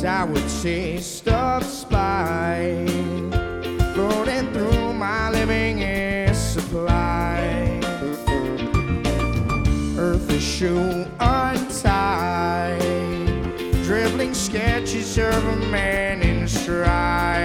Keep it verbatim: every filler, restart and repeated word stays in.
sour taste of spite floating through my living air supply. Earth is shoe untied, dribbling sketches of a man in stride.